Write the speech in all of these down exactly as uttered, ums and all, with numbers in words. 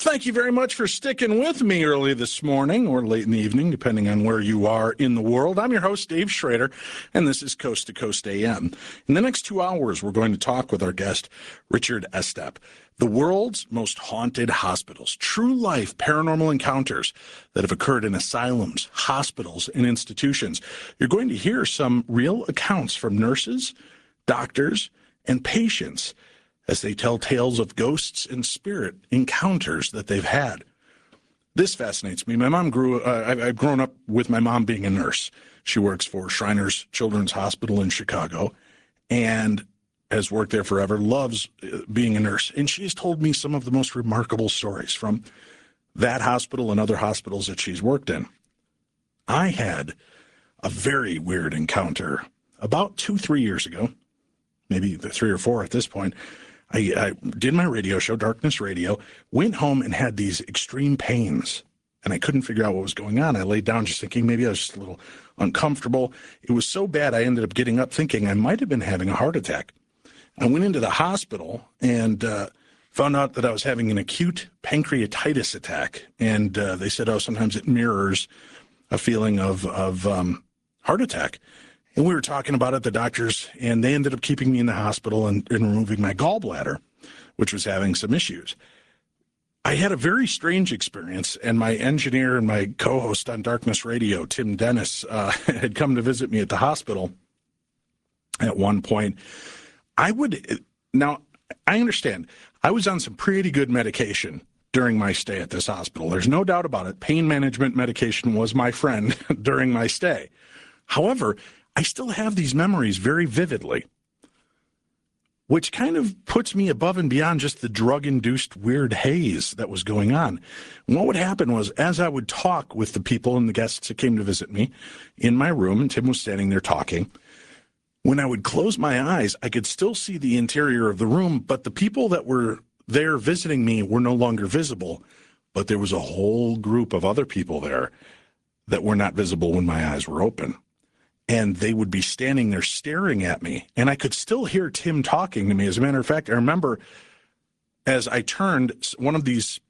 Thank you very much for sticking with me early this morning or late in the evening, depending on where you are in the world. I'm your host, Dave Schrader, and this is Coast to Coast A M. In the next two hours, we're going to talk with our guest, Richard Estep. The world's most haunted hospitals, true life paranormal encounters that have occurred in asylums, hospitals, and institutions. You're going to hear some real accounts from nurses, doctors, and patients as they tell tales of ghosts and spirit encounters that they've had. This fascinates me. My mom grew, uh, I've, I've grown up with my mom being a nurse. She works for Shriners Children's Hospital in Chicago and has worked there forever, loves being a nurse. And she's told me some of the most remarkable stories from that hospital and other hospitals that she's worked in. I had a very weird encounter about two, three years ago, maybe three or four at this point. I, I did my radio show, Darkness Radio, went home and had these extreme pains, and I couldn't figure out what was going on. I laid down just thinking maybe I was just a little uncomfortable. It was so bad I ended up getting up thinking I might have been having a heart attack. I went into the hospital and uh, found out that I was having an acute pancreatitis attack, and uh, they said, oh, sometimes it mirrors a feeling of, of um, heart attack. And we were talking about it, the doctors, and they ended up keeping me in the hospital and, and removing my gallbladder, which was having some issues. I had a very strange experience, and my engineer and my co-host on Darkness Radio, Tim Dennis, uh, had come to visit me at the hospital at one point. I would, now, I understand, I was on some pretty good medication during my stay at this hospital. There's no doubt about it. Pain management medication was my friend during my stay. However, I still have these memories very vividly, which kind of puts me above and beyond just the drug-induced weird haze that was going on. And what would happen was, as I would talk with the people and the guests that came to visit me in my room, and Tim was standing there talking, when I would close my eyes, I could still see the interior of the room, but the people that were there visiting me were no longer visible, but there was a whole group of other people there that were not visible when my eyes were open. And they would be standing there staring at me. And I could still hear Tim talking to me. As a matter of fact, I remember as I turned, one of these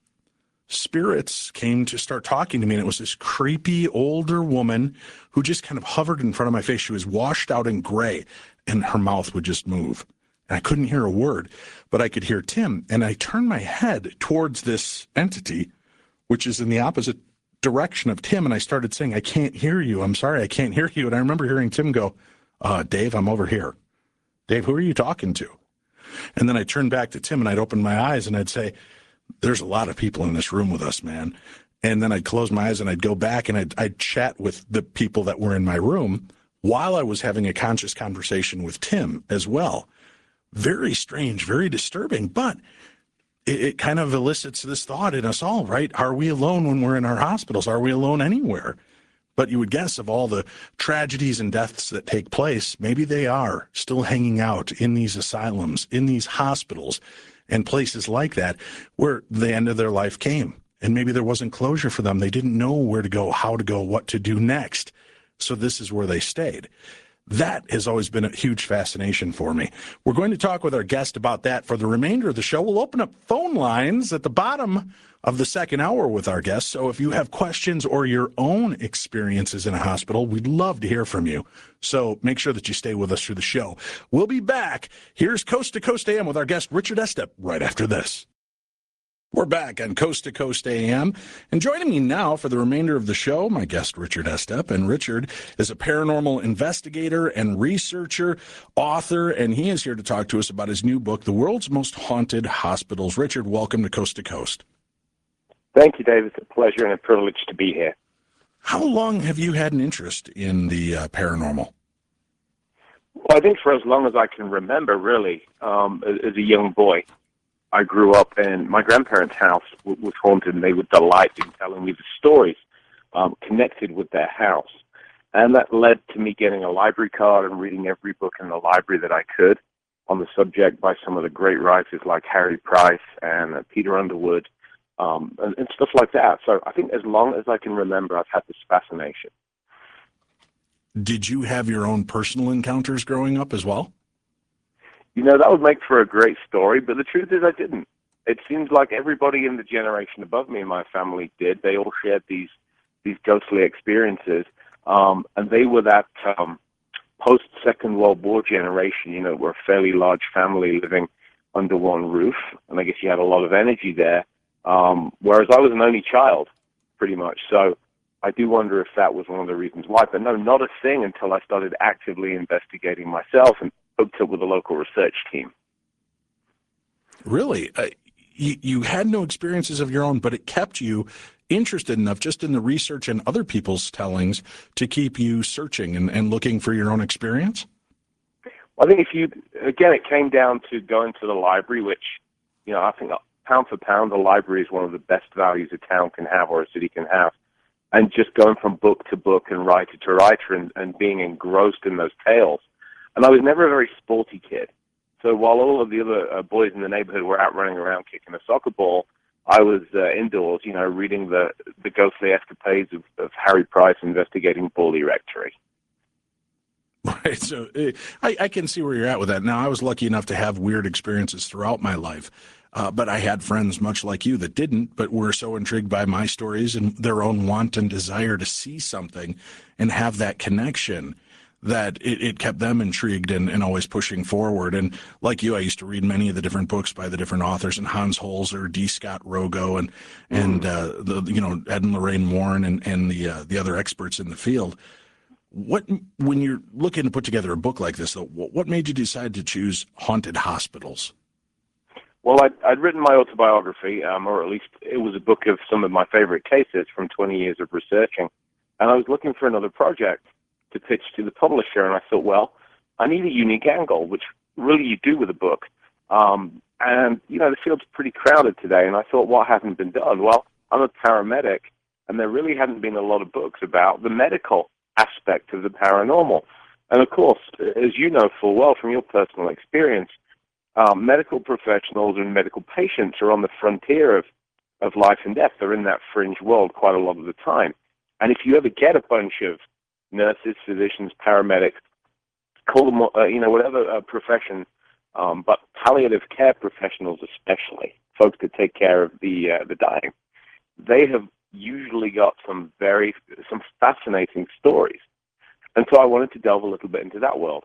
spirits came to start talking to me. And it was this creepy older woman who just kind of hovered in front of my face. She was washed out in gray, and her mouth would just move. And I couldn't hear a word, but I could hear Tim. And I turned my head towards this entity, which is in the opposite direction of Tim, and I started saying, I can't hear you. I'm sorry, I can't hear you. And I remember hearing Tim go, uh, Dave, I'm over here. Dave, who are you talking to? And then I turned back to Tim, and I'd open my eyes, and I'd say, there's a lot of people in this room with us, man. And then I'd close my eyes, and I'd go back, and I'd, I'd chat with the people that were in my room while I was having a conscious conversation with Tim as well. Very strange, very disturbing, but it, it kind of elicits this thought in us all, right? Are we alone when we're in our hospitals? Are we alone anywhere? But you would guess of all the tragedies and deaths that take place, maybe they are still hanging out in these asylums, in these hospitals, and places like that where the end of their life came. And maybe there wasn't closure for them. They didn't know where to go, how to go, what to do next. So this is where they stayed. That has always been a huge fascination for me. We're going to talk with our guest about that for the remainder of the show. We'll open up phone lines at the bottom of the second hour with our guests. So if you have questions or your own experiences in a hospital, we'd love to hear from you. So make sure that you stay with us through the show. We'll be back. Here's Coast to Coast A M with our guest, Richard Estep, right after this. We're back on Coast to Coast A M, and joining me now for the remainder of the show, my guest, Richard Estep. And Richard is a paranormal investigator and researcher, author, and he is here to talk to us about his new book, The World's Most Haunted Hospitals. Richard, welcome to Coast to Coast. Thank you, Dave. It's a pleasure and a privilege to be here. How long have you had an interest in the uh, paranormal? Well, I think for as long as I can remember, really, um, as a young boy. I grew up in my grandparents' house was haunted, and they would delight in telling me the stories um, connected with their house. And that led to me getting a library card and reading every book in the library that I could on the subject by some of the great writers like Harry Price and uh, Peter Underwood um, and, and stuff like that. So I think as long as I can remember, I've had this fascination. Did you have your own personal encounters growing up as well? You know, that would make for a great story, but the truth is I didn't. it seems like everybody in the generation above me in my family did. They all shared these these ghostly experiences, um, and they were that um, post Second World War generation. You know, we're a fairly large family living under one roof, and I guess you had a lot of energy there. Um, whereas I was an only child, pretty much. So I do wonder if that was one of the reasons why. But no, not a thing until I started actively investigating myself and hooked up with a local research team. Really? Uh, you, you had no experiences of your own, but it kept you interested enough just in the research and other people's tellings to keep you searching and, and looking for your own experience? I think if you, again, it came down to going to the library, which, you know, I think pound for pound, the library is one of the best values a town can have or a city can have. And just going from book to book and writer to writer and, and being engrossed in those tales. And I was never a very sporty kid. So while all of the other uh, boys in the neighborhood were out running around kicking a soccer ball, I was uh, indoors, you know, reading the, the ghostly escapades of, of Harry Price investigating Borley Rectory. Right. So uh, I, I can see where you're at with that. Now, I was lucky enough to have weird experiences throughout my life, uh, but I had friends much like you that didn't, but were so intrigued by my stories and their own want and desire to see something and have that connection that it, it kept them intrigued and, and always pushing forward. And like you, I used to read many of the different books by the different authors, and Hans Holzer, D. Scott Rogo, and and uh, the you know Ed and Lorraine Warren, and and the uh, the other experts in the field. What, when you're looking to put together a book like this, though, what made you decide to choose haunted hospitals? Well, I'd, I'd written my autobiography, um, or at least it was a book of some of my favorite cases from twenty years of researching, and I was looking for another project to pitch to the publisher, and I thought, well, I need a unique angle, which really you do with a book. Um, and, you know, the field's pretty crowded today, and I thought, what hasn't been done? Well, I'm a paramedic, and there really hadn't been a lot of books about the medical aspect of the paranormal. And, of course, as you know full well from your personal experience, um, medical professionals and medical patients are on the frontier of, of life and death. They're in that fringe world quite a lot of the time. And if you ever get a bunch of nurses, physicians, paramedics, call them, uh, you know, whatever uh, profession, um, but palliative care professionals especially, folks that take care of the uh, the dying, they have usually got some very, some fascinating stories. And so I wanted to delve a little bit into that world.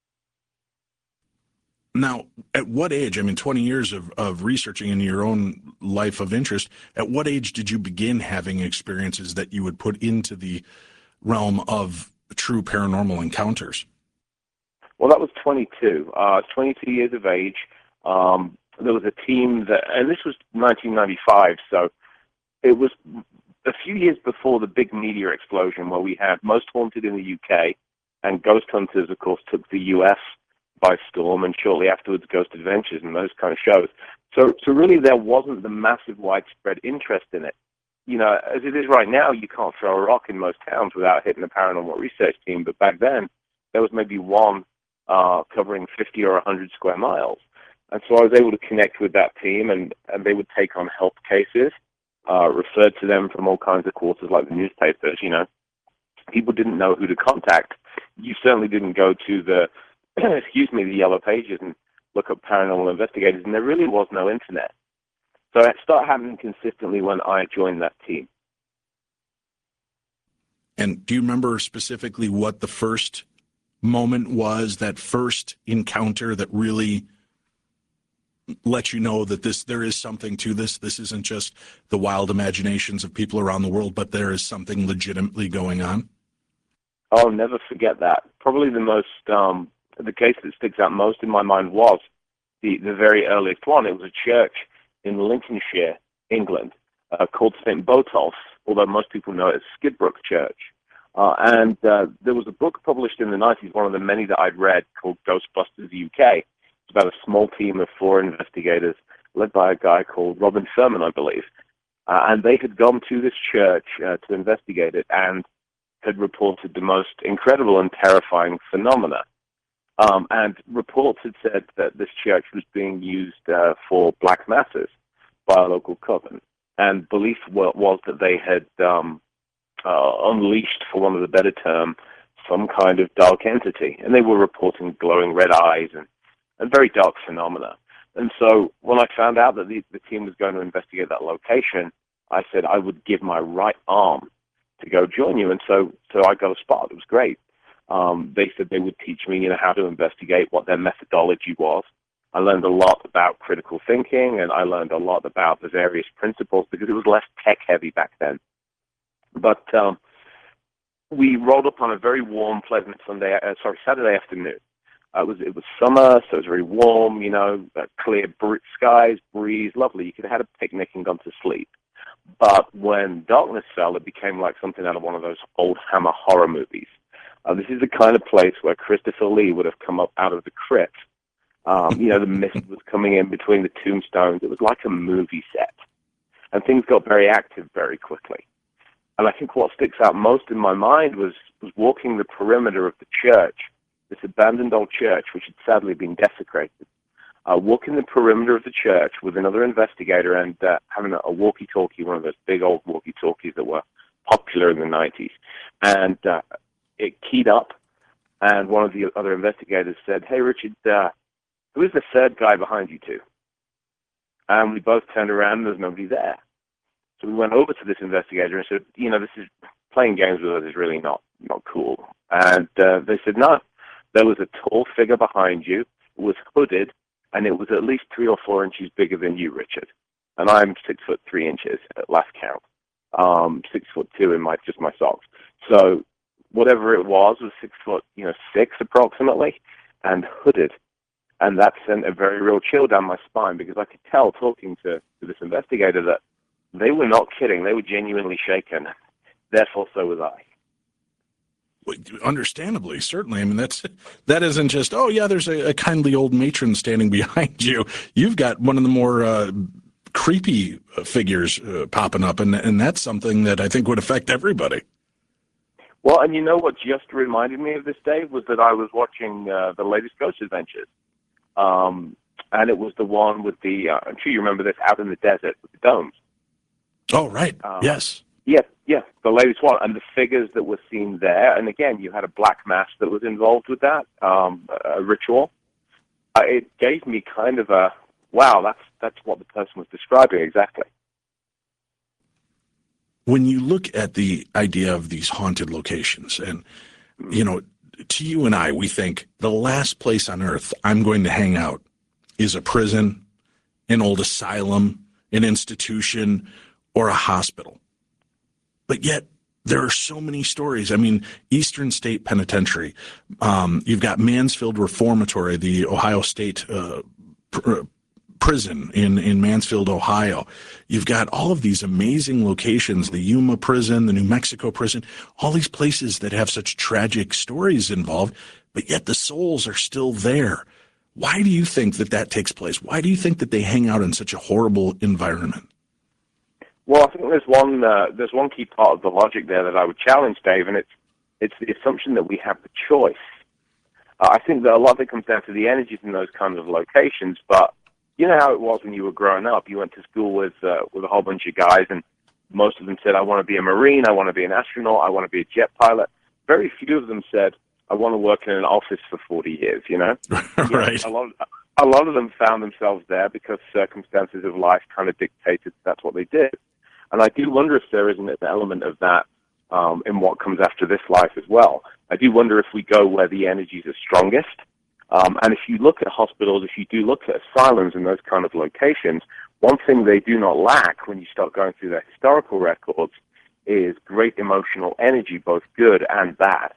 Now, at what age, I mean, twenty years of, of researching in your own life of interest, at what age did you begin having experiences that you would put into the realm of true paranormal encounters? Well, that was twenty-two. Uh, I was twenty-two years of age. Um, there was a team that, and this was nineteen ninety-five, so it was a few years before the big media explosion where we had Most Haunted in the U K, and Ghost Hunters, of course, took the U S by storm, and shortly afterwards Ghost Adventures and those kind of shows. So, so really there wasn't the massive widespread interest in it. You know, as it is right now, you can't throw a rock in most towns without hitting a paranormal research team. But back then, there was maybe one uh, covering fifty or one hundred square miles. And so I was able to connect with that team, and, and they would take on health cases, uh, referred to them from all kinds of quarters like the newspapers, you know. People didn't know who to contact. You certainly didn't go to the, excuse me, the Yellow Pages and look up paranormal investigators, and there really was no internet. So it started happening consistently when I joined that team. And do you remember specifically what the first moment was, that first encounter that really let you know that this there is something to this? This isn't just the wild imaginations of people around the world, but there is something legitimately going on? I'll never forget that. Probably the most, um, the case that sticks out most in my mind was the, the very earliest one. It was a church in Lincolnshire, England, uh, called Saint Botolph, although most people know it as Skidbrook Church. Uh, and uh, there was a book published in the nineties, one of the many that I'd read, called Ghostbusters U K. It's about a small team of four investigators led by a guy called Robin Thurman, I believe. Uh, and they had gone to this church uh, to investigate it and had reported the most incredible and terrifying phenomena. Um, and reports had said that this church was being used uh, for black masses by a local coven. And belief was that they had um, uh, unleashed, for want of a better term, some kind of dark entity. And they were reporting glowing red eyes and, and very dark phenomena. And so when I found out that the, the team was going to investigate that location, I said I would give my right arm to go join you. And so, so I got a spot. It was great. Um, they said they would teach me, you know, how to investigate, what their methodology was. I learned a lot about critical thinking, and I learned a lot about the various principles because it was less tech-heavy back then. But um, we rolled up on a very warm, pleasant Sunday, uh, sorry, Saturday afternoon. Uh, it was it was summer, so it was very warm, you know, uh, clear br- skies, breeze, lovely. You could have had a picnic and gone to sleep. But when darkness fell, it became like something out of one of those old Hammer horror movies. Uh, this is the kind of place where Christopher Lee would have come up out of the crypt. Um, you know, the mist was coming in between the tombstones. It was like a movie set. And things got very active very quickly. And I think what sticks out most in my mind was, was walking the perimeter of the church, this abandoned old church, which had sadly been desecrated. Uh, walking the perimeter of the church with another investigator and uh, having a, a walkie-talkie, one of those big old walkie-talkies that were popular in the nineties. And uh, it keyed up, and one of the other investigators said, "Hey, Richard, uh, who is the third guy behind you two?" And we both turned around, and there's nobody there. So we went over to this investigator and said, you know, this is playing games with us is really not, not cool. And uh, they said, no, there was a tall figure behind you, it was hooded, and it was at least three or four inches bigger than you, Richard. And I'm six foot three inches at last count, um, six foot two in my just my socks. So whatever it was was six foot, you know, six approximately, and hooded. And that sent a very real chill down my spine because I could tell talking to, to this investigator that they were not kidding. They were genuinely shaken. Therefore, so was I. Understandably, certainly. I mean, that's that isn't just, oh, yeah, there's a, a kindly old matron standing behind you. You've got one of the more uh, creepy figures uh, popping up, and and that's something that I think would affect everybody. Well, and you know what just reminded me of this, Dave, was that I was watching uh, the latest Ghost Adventures. Um, and it was the one with the, uh, I'm sure you remember this, out in the desert with the domes. Oh, right. Um, yes. Yes, yes, the latest one. And the figures that were seen there, and again, you had a black mass that was involved with that, um, a ritual. Uh, it gave me kind of a, wow, that's that's what the person was describing exactly. When you look at the idea of these haunted locations, and, you know, to you and I, we think the last place on earth I'm going to hang out is a prison, an old asylum, an institution, or a hospital. But yet there are so many stories. I mean, Eastern State Penitentiary, um, you've got Mansfield Reformatory, the Ohio State uh, pr- prison in, in Mansfield, Ohio. You've got all of these amazing locations, the Yuma prison, the New Mexico prison, all these places that have such tragic stories involved, but yet the souls are still there. Why do you think that that takes place? Why do you think that they hang out in such a horrible environment? Well, I think there's one uh, there's one key part of the logic there that I would challenge, Dave, and it's it's the assumption that we have the choice. Uh, I think that a lot of it comes down to the energies in those kinds of locations, but you know how it was when you were growing up. You went to school with uh, with a whole bunch of guys, and most of them said, I want to be a Marine, I want to be an astronaut, I want to be a jet pilot. Very few of them said, I want to work in an office for forty years, you know? Right. Yeah, a lot of, a lot of them found themselves there because circumstances of life kind of dictated that's what they did. And I do wonder if there isn't an element of that um, in what comes after this life as well. I do wonder if we go where the energies are strongest. Um, and if you look at hospitals, if you do look at asylums and those kind of locations, one thing they do not lack when you start going through their historical records is great emotional energy, both good and bad.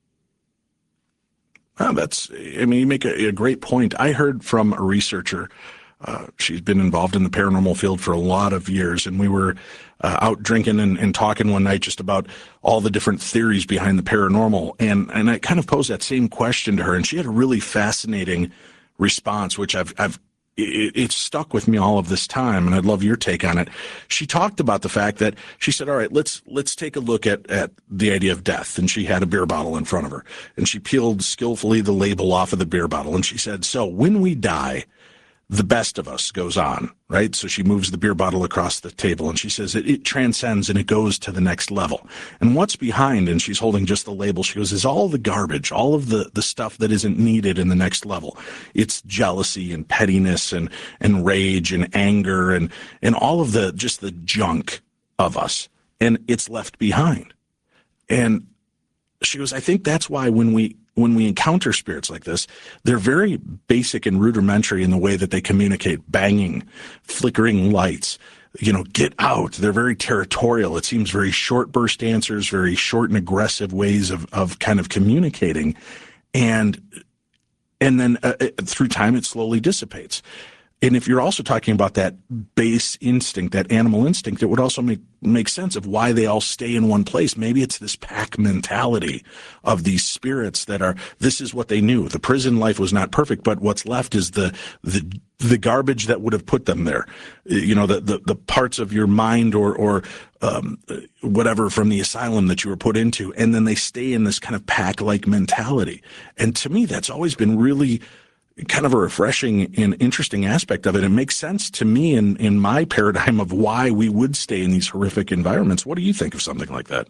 Oh, that's, I mean, you make a, a great point. I heard from a researcher. Uh, she's been involved in the paranormal field for a lot of years, and we were uh, out drinking and, and talking one night just about all the different theories behind the paranormal. And, and I kind of posed that same question to her, and she had a really fascinating response, which I've, I've, it, it's stuck with me all of this time, and I'd love your take on it. She talked about the fact that she said, all right, let's, let's take a look at, at the idea of death. And she had a beer bottle in front of her, and she peeled skillfully the label off of the beer bottle. And she said, so when we die, the best of us goes on, right? So she moves the beer bottle across the table and she says it, it transcends and it goes to the next level. And what's behind, and she's holding just the label, she goes, is all the garbage, all of the, the stuff that isn't needed in the next level. It's jealousy and pettiness and, and rage and anger and, and all of the, just the junk of us. And it's left behind. And she goes, I think that's why when we, when we encounter spirits like this, they're very basic and rudimentary in the way that they communicate, banging, flickering lights, you know, get out. They're very territorial. It seems very short burst answers, very short and aggressive ways of, of kind of communicating. And, and then uh, through time, it slowly dissipates. And if you're also talking about that base instinct, that animal instinct, it would also make, make sense of why they all stay in one place. Maybe it's this pack mentality of these spirits that are, this is what they knew. The prison life was not perfect, but what's left is the, the, the garbage that would have put them there. You know, the, the, the parts of your mind or, or, um, whatever from the asylum that you were put into. And then they stay in this kind of pack-like mentality. And to me, that's always been really kind of a refreshing and interesting aspect of it. It makes sense to me in, in my paradigm of why we would stay in these horrific environments. What do you think of something like that?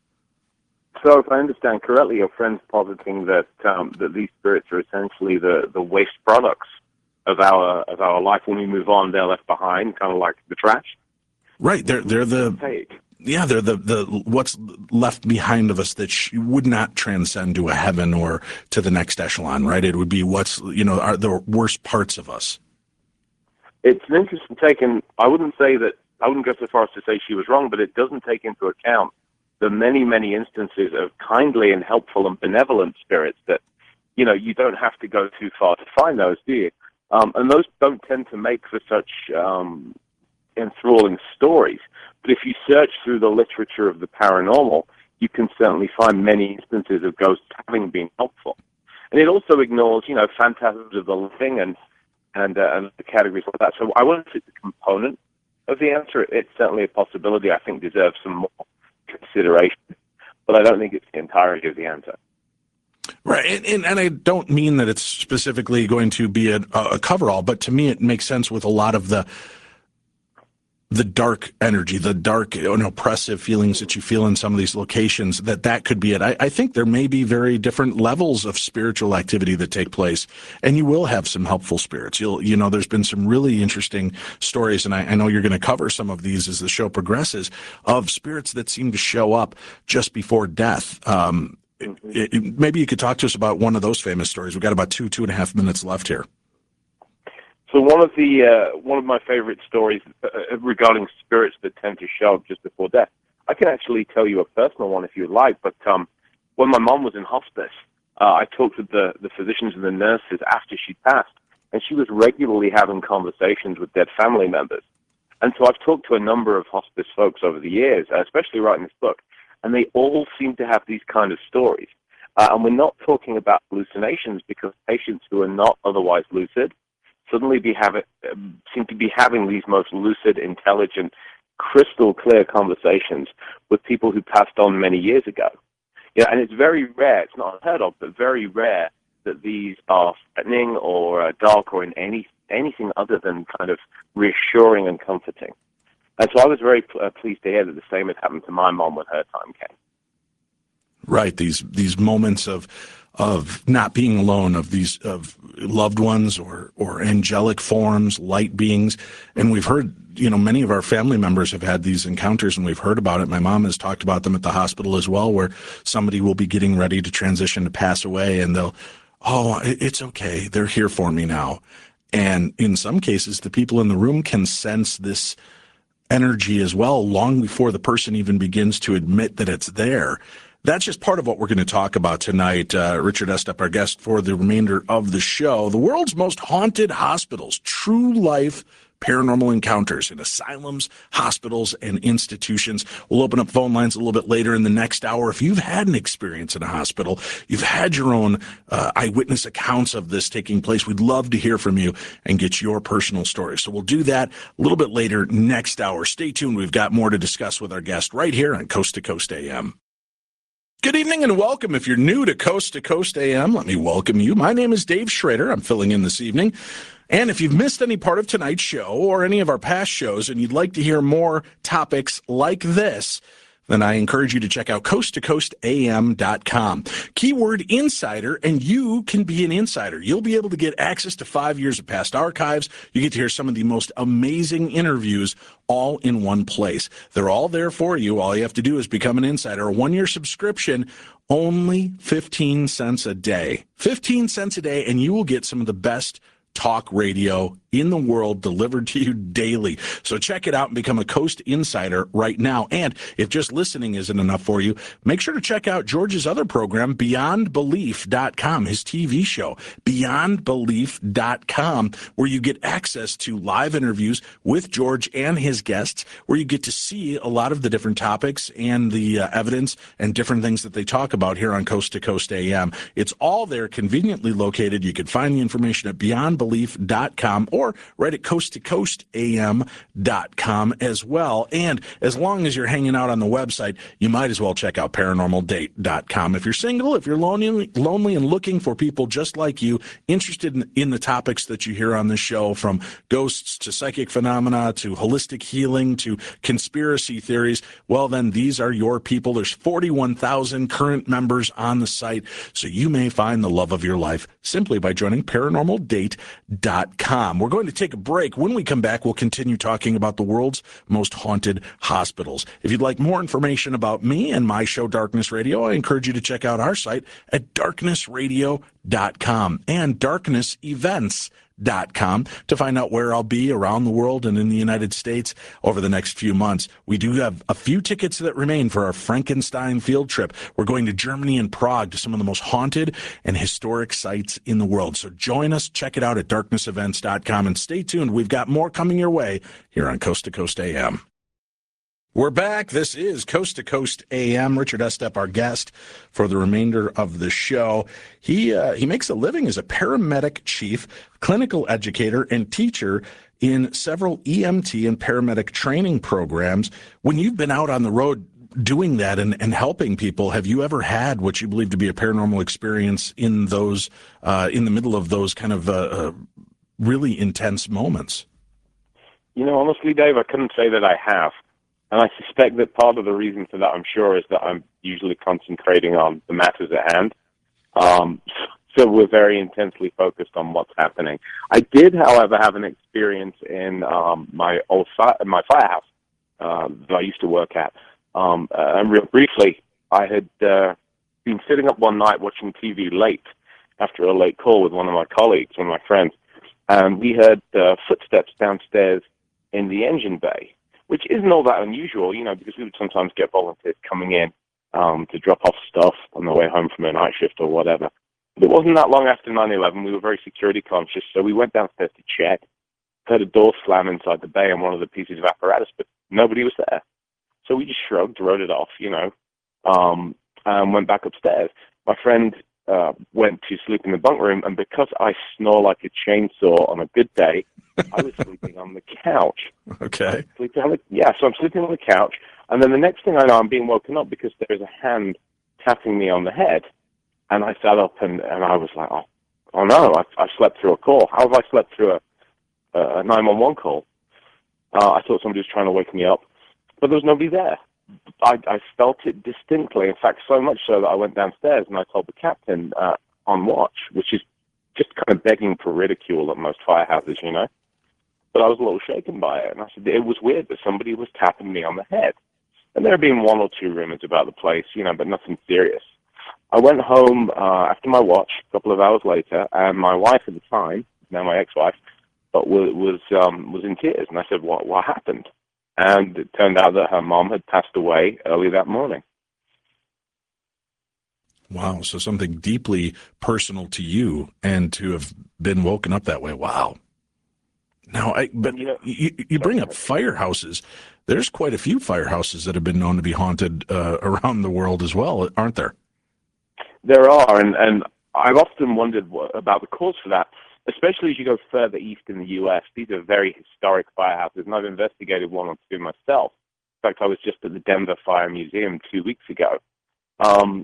So if I understand correctly, your friend's positing that um, that these spirits are essentially the, the waste products of our of our life. When we move on, they're left behind, kind of like the trash. Right. They're they're the Take. yeah they're the the what's left behind of us that sh- would not transcend to a heaven or to the next echelon. Right. It would be what's you know are the worst parts of us. It's an interesting take, and I wouldn't say that I wouldn't go so far as to say she was wrong, but it doesn't take into account the many many instances of kindly and helpful and benevolent spirits that you know you don't have to go too far to find those, do you? Um, and those don't tend to make for such um, enthralling stories. But if you search through the literature of the paranormal, you can certainly find many instances of ghosts having been helpful. And it also ignores, you know, phantasms of the living and and, uh, and the categories like that. So I wouldn't say it's a component of the answer. It's certainly a possibility I think deserves some more consideration. But I don't think it's the entirety of the answer. Right, and, and and I don't mean that it's specifically going to be a, a coverall, but to me it makes sense with a lot of the the dark energy, the dark and oppressive feelings that you feel in some of these locations, that that could be it. I, I think there may be very different levels of spiritual activity that take place, and you will have some helpful spirits. You'll, you know, there's been some really interesting stories, and I, I know you're going to cover some of these as the show progresses, of spirits that seem to show up just before death. Um, it, it, maybe you could talk to us about one of those famous stories. We've got about two, two and a half minutes left here. So one of the uh, one of my favorite stories uh, regarding spirits that tend to show up just before death, I can actually tell you a personal one if you'd like. But um, when my mom was in hospice, uh, I talked with the, the physicians and the nurses after she passed, and she was regularly having conversations with dead family members. And so I've talked to a number of hospice folks over the years, uh, especially writing this book, and they all seem to have these kind of stories. Uh, and we're not talking about hallucinations, because patients who are not otherwise lucid suddenly be having, um, seem to be having these most lucid, intelligent, crystal clear conversations with people who passed on many years ago. Yeah, and it's very rare, it's not unheard of, but very rare that these are threatening or uh, dark or in any anything other than kind of reassuring and comforting. And so I was very uh, pleased to hear that the same had happened to my mom when her time came. Right, these these moments of of not being alone, of these of loved ones or or angelic forms, light beings. And we've heard, you know, many of our family members have had these encounters, and we've heard about it. My mom has talked about them at the hospital as well, where somebody will be getting ready to transition to pass away, and they'll, oh, it's okay, they're here for me now. And in some cases, the people in the room can sense this energy as well, long before the person even begins to admit that it's there. That's just part of what we're going to talk about tonight. Uh, Richard Estep, our guest for the remainder of the show. The world's most haunted hospitals, true life paranormal encounters in asylums, hospitals, and institutions. We'll open up phone lines a little bit later in the next hour. If you've had an experience in a hospital, you've had your own uh, eyewitness accounts of this taking place, we'd love to hear from you and get your personal story. So we'll do that a little bit later next hour. Stay tuned. We've got more to discuss with our guest right here on Coast to Coast A M. Good evening and welcome. If you're new to Coast to Coast A M, let me welcome you. My name is Dave Schrader. I'm filling in this evening. And if you've missed any part of tonight's show or any of our past shows and you'd like to hear more topics like this, then I encourage you to check out coast to coast a m dot com. Keyword insider, and you can be an insider. You'll be able to get access to five years of past archives. You get to hear some of the most amazing interviews all in one place. They're all there for you. All you have to do is become an insider. A one-year subscription, only fifteen cents a day. fifteen cents a day, and you will get some of the best talk radio in the world delivered to you daily. So check it out and become a Coast Insider right now. And if just listening isn't enough for you, make sure to check out George's other program, beyond belief dot com, his T V show, beyond belief dot com, where you get access to live interviews with George and his guests, where you get to see a lot of the different topics and the uh, evidence and different things that they talk about here on Coast to Coast A M. It's all there, conveniently located. You can find the information at beyond belief dot com or right at coast to coast a m dot com as well. And as long as you're hanging out on the website, you might as well check out paranormal date dot com. If you're single, if you're lonely, lonely and looking for people just like you, interested in, in the topics that you hear on this show, from ghosts to psychic phenomena to holistic healing to conspiracy theories, well, then these are your people. There's forty-one thousand current members on the site, so you may find the love of your life simply by joining paranormal date dot com. We're going to take a break. When we come back, we'll continue talking about the world's most haunted hospitals. If you'd like more information about me and my show, Darkness Radio, I encourage you to check out our site at darkness radio dot com and darkness events dot com to find out where I'll be around the world and in the United States over the next few months. We do have a few tickets that remain for our Frankenstein field trip. We're going to Germany and Prague to some of the most haunted and historic sites in the world. So join us, check it out at darkness events dot com, and stay tuned. We've got more coming your way here on Coast to Coast A M. We're back. This is Coast to Coast A M. Richard Estep, our guest for the remainder of the show. He uh, he makes a living as a paramedic chief, clinical educator, and teacher in several E M T and paramedic training programs. When you've been out on the road doing that and, and helping people, have you ever had what you believe to be a paranormal experience in those uh, in the middle of those kind of uh, uh, really intense moments? You know, honestly, Dave, I couldn't say that I have. And I suspect that part of the reason for that, I'm sure, is that I'm usually concentrating on the matters at hand. Um, so we're very intensely focused on what's happening. I did, however, have an experience in um, my old fi- my firehouse uh, that I used to work at. Um, uh, and real briefly, I had uh, been sitting up one night watching T V late after a late call with one of my colleagues, one of my friends, and we heard uh, footsteps downstairs in the engine bay, which isn't all that unusual, you know, because we would sometimes get volunteers coming in um, to drop off stuff on their way home from a night shift or whatever. But it wasn't that long after nine eleven. We were very security conscious, so we went downstairs to check, heard a door slam inside the bay on one of the pieces of apparatus, but nobody was there. So we just shrugged, wrote it off, you know, um, and went back upstairs. My friend uh, went to sleep in the bunk room, and because I snore like a chainsaw on a good day, I was sleeping on the couch. Okay. Sleeping on the, yeah, so I'm sleeping on the couch, and then the next thing I know, I'm being woken up because there is a hand tapping me on the head. And I sat up, and, and I was like, oh, oh no, I, I slept through a call. How have I slept through a, a nine one one call? Uh, I thought somebody was trying to wake me up, but there was nobody there. I, I felt it distinctly, in fact, so much so that I went downstairs and I told the captain uh, on watch, which is just kind of begging for ridicule at most firehouses, you know. But I was a little shaken by it, and I said it was weird that somebody was tapping me on the head. And there had been one or two rumors about the place, you know, but nothing serious. I went home uh, after my watch a couple of hours later, and my wife at the time, now my ex-wife, but was was, um, was in tears. And I said, "What what happened?" And it turned out that her mom had passed away early that morning. Wow, so something deeply personal to you, and to have been woken up that way. Wow. Now, I, but you, know, you, you bring up firehouses. There's quite a few firehouses that have been known to be haunted uh, around the world as well, aren't there? There are, and, and I've often wondered what, about the cause for that, especially as you go further east in the U S. These are very historic firehouses, and I've investigated one or two myself. In fact, I was just at the Denver Fire Museum two weeks ago. Um,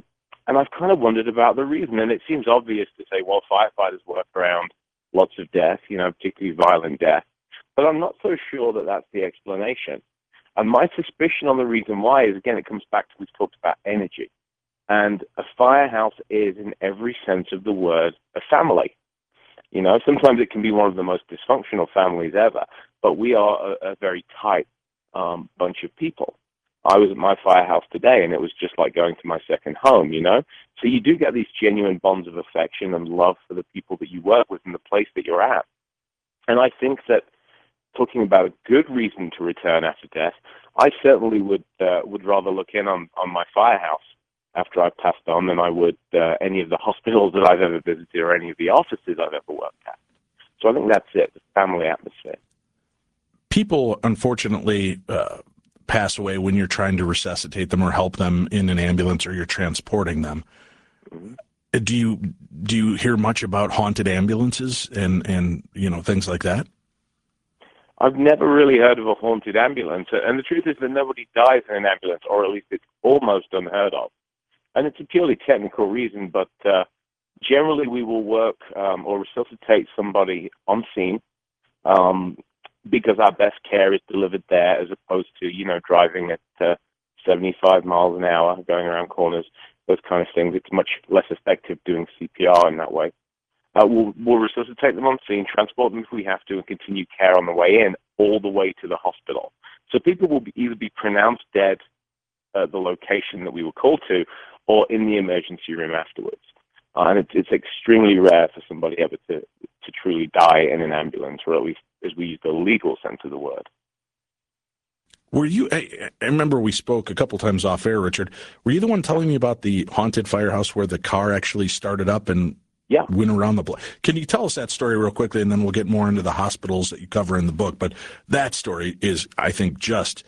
And I've kind of wondered about the reason. And it seems obvious to say, well, firefighters work around lots of death, you know, particularly violent death. But I'm not so sure that that's the explanation. And my suspicion on the reason why is, again, it comes back to we've talked about energy. And a firehouse is, in every sense of the word, a family. You know, sometimes it can be one of the most dysfunctional families ever, but we are a, a very tight um, bunch of people. I was at my firehouse today, and it was just like going to my second home, you know? So you do get these genuine bonds of affection and love for the people that you work with and the place that you're at. And I think that talking about a good reason to return after death, I certainly would uh, would rather look in on, on my firehouse after I've passed on than I would uh, any of the hospitals that I've ever visited or any of the offices I've ever worked at. So I think that's it, the family atmosphere. People, unfortunately, uh, pass away when you're trying to resuscitate them or help them in an ambulance or you're transporting them. Mm-hmm. Do you do you hear much about haunted ambulances and, and you know things like that? I've never really heard of a haunted ambulance, and the truth is that nobody dies in an ambulance, or at least it's almost unheard of. And it's a purely technical reason, but uh, generally we will work um, or resuscitate somebody on scene um, because our best care is delivered there as opposed to, you know, driving at uh, seventy-five miles an hour, going around corners, those kind of things. It's much less effective doing C P R in that way. Uh, we'll, we'll resuscitate them on scene, transport them if we have to, and continue care on the way in, all the way to the hospital. So people will be, either be pronounced dead at the location that we were called to, or in the emergency room afterwards. Uh, and it's, it's extremely rare for somebody ever to, to truly die in an ambulance, or at least as we use the legal sense of the word. Were you, I, I remember we spoke a couple times off air, Richard. Were you the one telling me about the haunted firehouse where the car actually started up and yeah. went around the block? Can you tell us that story real quickly, and then we'll get more into the hospitals that you cover in the book? But that story is, I think, just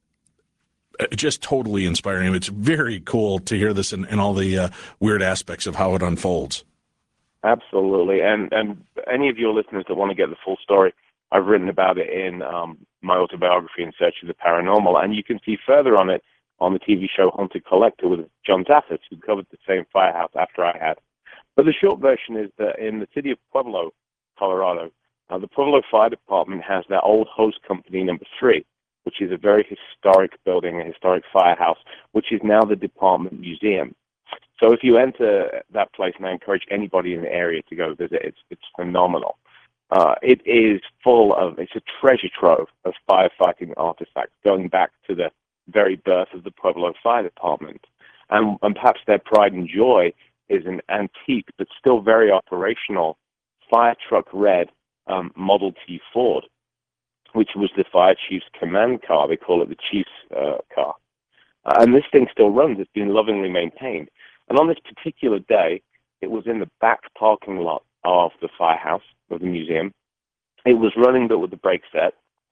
just totally inspiring. It's very cool to hear this and, and all the uh, weird aspects of how it unfolds. Absolutely. And and any of your listeners that want to get the full story, I've written about it in um, my autobiography, In Search of the Paranormal. And you can see further on it on the T V show Haunted Collector with John Zaffis, who covered the same firehouse after I had. But the short version is that in the city of Pueblo, Colorado, uh, the Pueblo Fire Department has their old hose company number three, which is a very historic building, a historic firehouse, which is now the department museum. So if you enter that place, and I encourage anybody in the area to go visit, it's it's phenomenal. Uh, it is full of, it's a treasure trove of firefighting artifacts going back to the very birth of the Pueblo Fire Department. And, and perhaps their pride and joy is an antique but still very operational fire truck red um, Model T Ford, which was the fire chief's command car. They call it the chief's uh, car. Uh, and this thing still runs. It's been lovingly maintained. And on this particular day, it was in the back parking lot of the firehouse, of the museum. It was running but with the brake set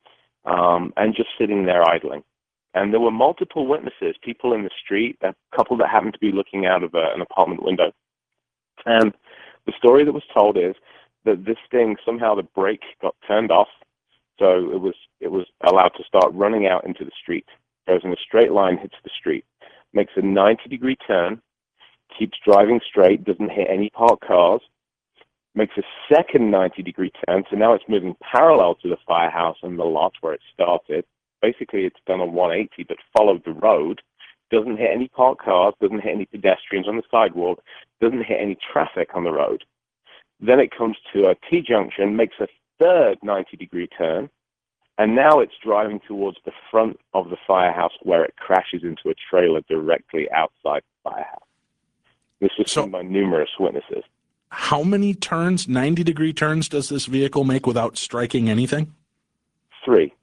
um, and just sitting there idling. And there were multiple witnesses, people in the street, a couple that happened to be looking out of a, an apartment window. And the story that was told is that this thing, somehow the brake got turned off, so it was it was allowed to start running out into the street. Goes in a straight line, hits the street, makes a ninety-degree turn, keeps driving straight, doesn't hit any parked cars, makes a second ninety-degree turn, so now it's moving parallel to the firehouse and the lot where it started. Basically, it's done a one eighty, but followed the road, doesn't hit any parked cars, doesn't hit any pedestrians on the sidewalk, doesn't hit any traffic on the road. Then it comes to a T-junction, makes a third ninety-degree turn, and now it's driving towards the front of the firehouse where it crashes into a trailer directly outside the firehouse. This was So- seen by numerous witnesses. How many turns, ninety-degree turns, does this vehicle make without striking anything? Three.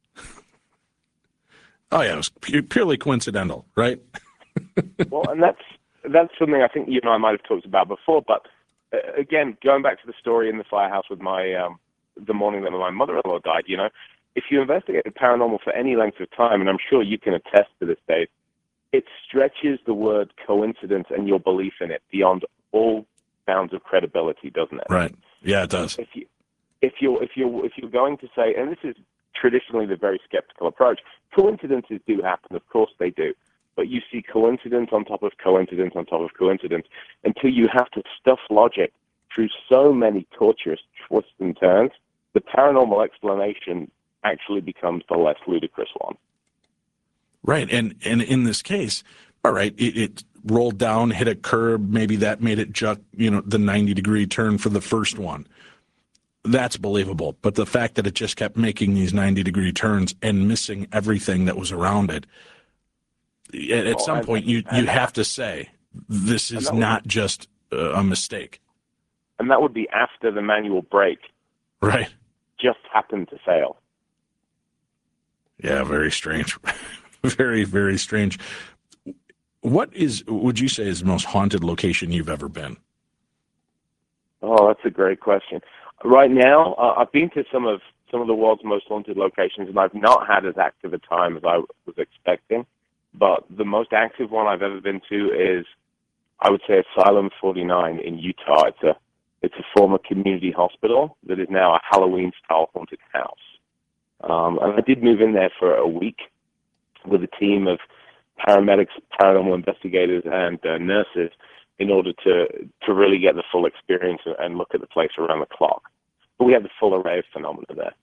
Oh, yeah, it was pu- purely coincidental, right? Well, and that's that's something I think you and I might have talked about before. But uh, again, going back to the story in the firehouse with my um, the morning that my mother-in-law died, you know, if you investigate the paranormal for any length of time, and I'm sure you can attest to this, Dave, it stretches the word coincidence and your belief in it beyond all bounds of credibility, doesn't it? Right. Yeah, it does. If you if you're if you're if you're going to say, and this is traditionally the very skeptical approach, coincidences do happen, of course they do. but you see coincidence on top of coincidence on top of coincidence until you have to stuff logic through so many torturous twists and turns. The paranormal explanation actually becomes the less ludicrous one. Right. And and in this case, all right, it, it rolled down, hit a curb. Maybe that made it just, you know, the ninety degree turn for the first one. That's believable. But the fact that it just kept making these ninety degree turns and missing everything that was around it, at, at Well, some and, point, you, and you that, have to say, this is not just uh, a mistake. And that would be after the manual brake Right. just happened to fail. Yeah, very strange. Very, very strange. What is, would you say, is the most haunted location you've ever been? Oh, that's a great question. Right now, uh, I've been to some of some of the world's most haunted locations, and I've not had as active a time as I was expecting. But the most active one I've ever been to is, I would say, Asylum forty-nine in Utah. It's a it's a former community hospital that is now a Halloween-style haunted house. Um, and I did move in there for a week with a team of paramedics, paranormal investigators, and uh, nurses in order to to really get the full experience and look at the place around the clock. But we had the full array of phenomena there.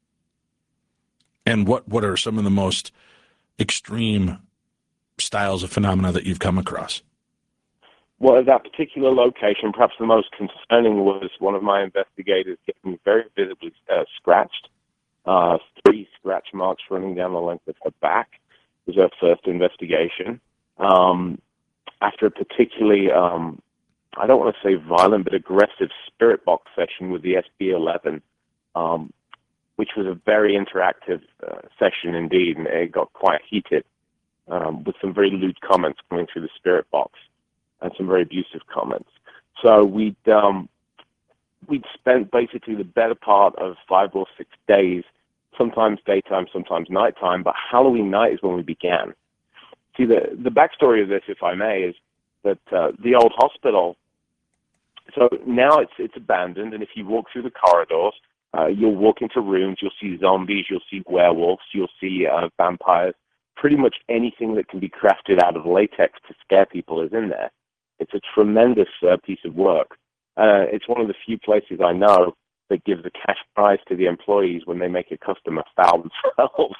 And what, what are some of the most extreme styles of phenomena that you've come across? Well, at that particular location, perhaps the most concerning was one of my investigators getting very visibly uh, scratched, uh, three scratch marks running down the length of her back. It was our first investigation. Um, after a particularly, um, I don't want to say violent, but aggressive spirit box session with the S B eleven, um, which was a very interactive uh, session indeed, and it got quite heated um, with some very lewd comments coming through the spirit box and some very abusive comments. So we'd um, we'd spent basically the better part of five or six days, sometimes daytime, sometimes nighttime, but Halloween night is when we began. See, the, the backstory of this, if I may, is that uh, the old hospital, so now it's it's abandoned, and if you walk through the corridors, uh, you'll walk into rooms, you'll see zombies, you'll see werewolves, you'll see uh, vampires. Pretty much anything that can be crafted out of latex to scare people is in there. It's a tremendous uh, piece of work. Uh, it's one of the few places I know that gives a cash prize to the employees when they make a customer foul themselves.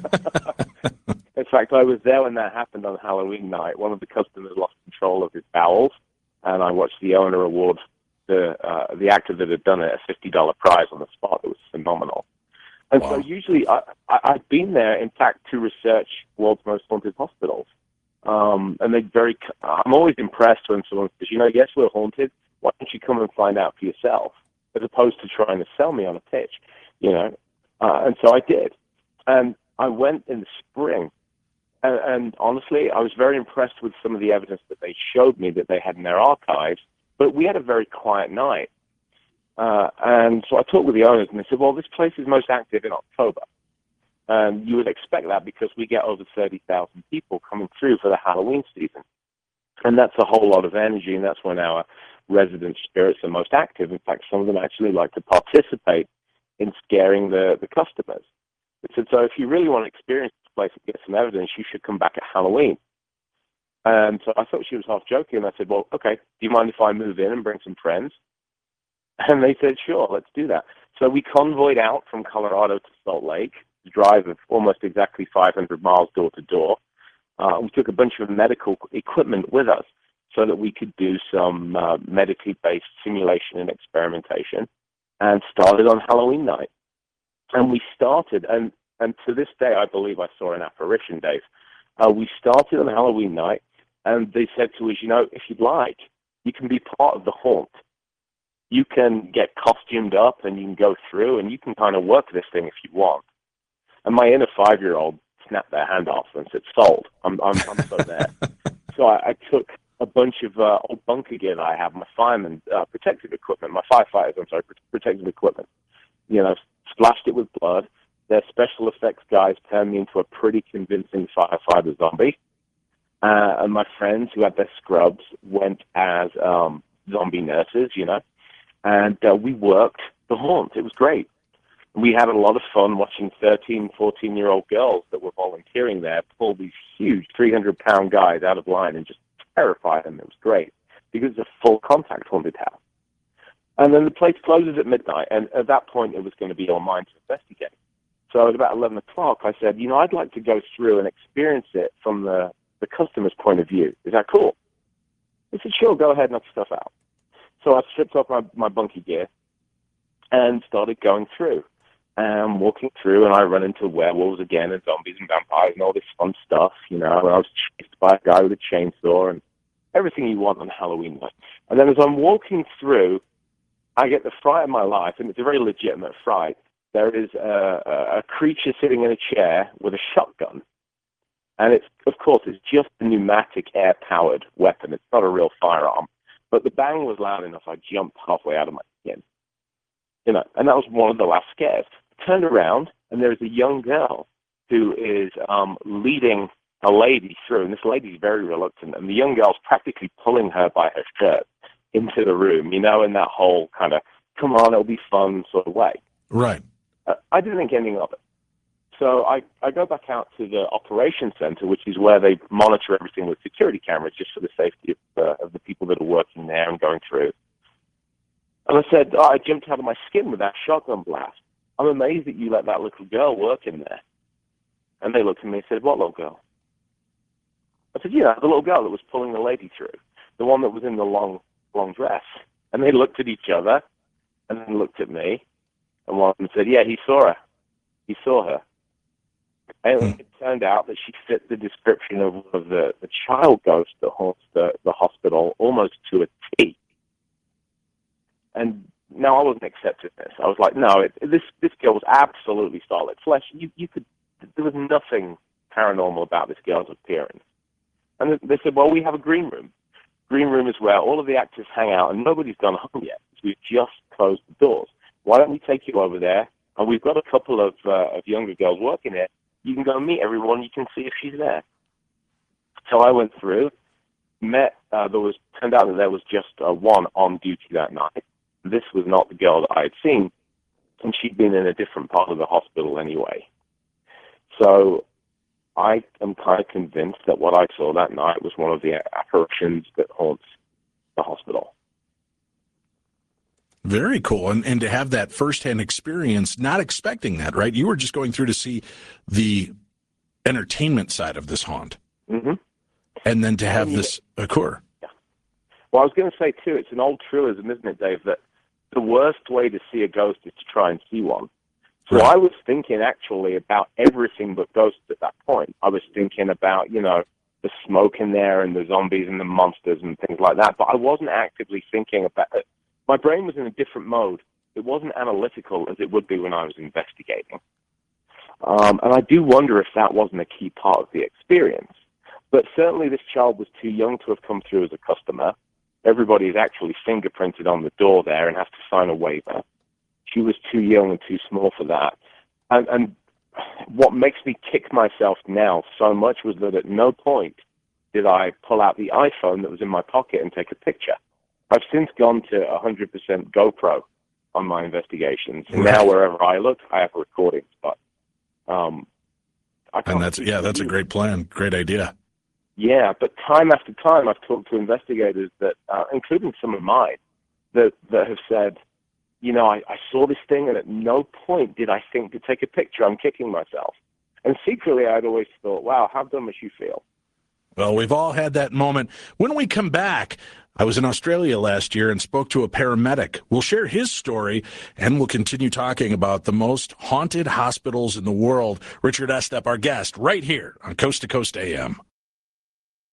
In fact, I was there when that happened on Halloween night. One of the customers lost control of his bowels, and I watched the owner award the uh, the actor that had done it a fifty dollars prize on the spot. It was phenomenal. And wow. So usually I, I, I've been there, in fact, to research world's most haunted hospitals. Um, and they very, I'm always impressed when someone says, you know, yes, we're haunted. Why don't you come and find out for yourself, as opposed to trying to sell me on a pitch, you know? Uh, and so I did. And I went in the spring. And, and honestly, I was very impressed with some of the evidence that they showed me that they had in their archives. But we had a very quiet night. Uh, and so I talked with the owners, and they said, well, this place is most active in October. And you would expect that because we get over thirty thousand people coming through for the Halloween season. And that's a whole lot of energy, and that's when our resident spirits are most active. In fact, some of them actually like to participate in scaring the, the customers. They said, so if you really want to experience this place and get some evidence, you should come back at Halloween. And so I thought she was half joking, and I said, well, okay, do you mind if I move in and bring some friends? And they said, sure, let's do that. So we convoyed out from Colorado to Salt Lake, a drive of almost exactly five hundred miles door to door. Uh, we took a bunch of medical equipment with us so that we could do some uh, medically based simulation and experimentation, and started on Halloween night. And we started, and, and to this day, I believe I saw an apparition, Dave. Uh, we started on Halloween night, and they said to us, you know, if you'd like, you can be part of the haunt. You can get costumed up, and you can go through, and you can kind of work this thing if you want. And my inner five-year-old snapped their hand off and said, sold. I'm, I'm, I'm so there. So I, I took a bunch of uh, old bunker gear that I have, my fireman uh, protective equipment, my firefighters, I'm sorry, protective equipment, you know, splashed it with blood. Their special effects guys turned me into a pretty convincing firefighter zombie. Uh, and my friends who had their scrubs went as um, zombie nurses, you know, and uh, we worked the haunt. It was great. We had a lot of fun watching thirteen, fourteen-year-old girls that were volunteering there pull these huge three hundred pound guys out of line and just terrify them. It was great because it's a full contact haunted house. And then the place closes at midnight, and at that point it was going to be on mine to investigate. So at about eleven o'clock, I said, you know, I'd like to go through and experience it from the, the customer's point of view. Is that cool? He said, sure, go ahead, knock stuff out. So I stripped off my, my bunkie gear and started going through. And walking through, and I run into werewolves again, and zombies and vampires and all this fun stuff, you know, and I was chased by a guy with a chainsaw and everything you want on Halloween night. And then as I'm walking through, I get the fright of my life, and it's a very legitimate fright. There is a, a, a creature sitting in a chair with a shotgun. And it's, of course, it's just a pneumatic air-powered weapon. It's not a real firearm. But the bang was loud enough, I jumped halfway out of my skin. You know, and that was one of the last scares. I turned around, and there's a young girl who is um, leading a lady through, and this lady's very reluctant, and the young girl's practically pulling her by her shirt into the room, you know, in that whole kind of, come on, it'll be fun sort of way. Right. Uh, I didn't think anything of it. So I, I go back out to the operations center, which is where they monitor everything with security cameras, just for the safety of, uh, of the people that are working there and going through. And I said, oh, I jumped out of my skin with that shotgun blast. I'm amazed that you let that little girl work in there. And they looked at me and said, what little girl? I said, yeah, the little girl that was pulling the lady through, the one that was in the long, long dress. And they looked at each other and then looked at me, and one of them said, yeah, he saw her. He saw her. And hmm. it turned out that she fit the description of one of the, the child ghosts that haunts the, the hospital almost to a T. And no, I wasn't accepting this. I was like, no, it, this this girl was absolutely solid flesh. You you could there was nothing paranormal about this girl's appearance. And they said, well, we have a green room. Green room is where all of the actors hang out, and nobody's gone home yet. We've just closed the doors. Why don't we take you over there? And we've got a couple of uh, of younger girls working here. You can go meet everyone. You can see if she's there. So I went through, met. Uh, there was turned out that there was just uh, one on duty that night. This was not the girl that I had seen, and she'd been in a different part of the hospital anyway. So I am kind of convinced that what I saw that night was one of the apparitions that haunts the hospital. Very cool. And and to have that firsthand experience, not expecting that, right? You were just going through to see the entertainment side of this haunt. Mm-hmm. And then to have yeah. this occur. Yeah. Well, I was going to say, too, it's an old truism, isn't it, Dave, that the worst way to see a ghost is to try and see one. So right. I was thinking, actually, about everything but ghosts at that point. I was thinking about, you know, the smoke in there and the zombies and the monsters and things like that, but I wasn't actively thinking about it. My brain was in a different mode. It wasn't analytical as it would be when I was investigating. Um, and I do wonder if that wasn't a key part of the experience. But certainly this child was too young to have come through as a customer. Everybody is actually fingerprinted on the door there and has to sign a waiver. She was too young and too small for that. And, and what makes me kick myself now so much was that at no point did I pull out the iPhone that was in my pocket and take a picture. I've since gone to one hundred percent GoPro on my investigations. And now wherever I look, I have a recording spot. Um, I and that's, yeah, that's a great plan. Great idea. Yeah, but time after time, I've talked to investigators that, uh, including some of mine, that, that have said, you know, I, I saw this thing, and at no point did I think to take a picture. I'm kicking myself. And secretly, I'd always thought, wow, how dumb must you feel? Well, we've all had that moment. When we come back, I was in Australia last year and spoke to a paramedic. We'll share his story, and we'll continue talking about the most haunted hospitals in the world. Richard Estep, our guest, right here on Coast to Coast A M.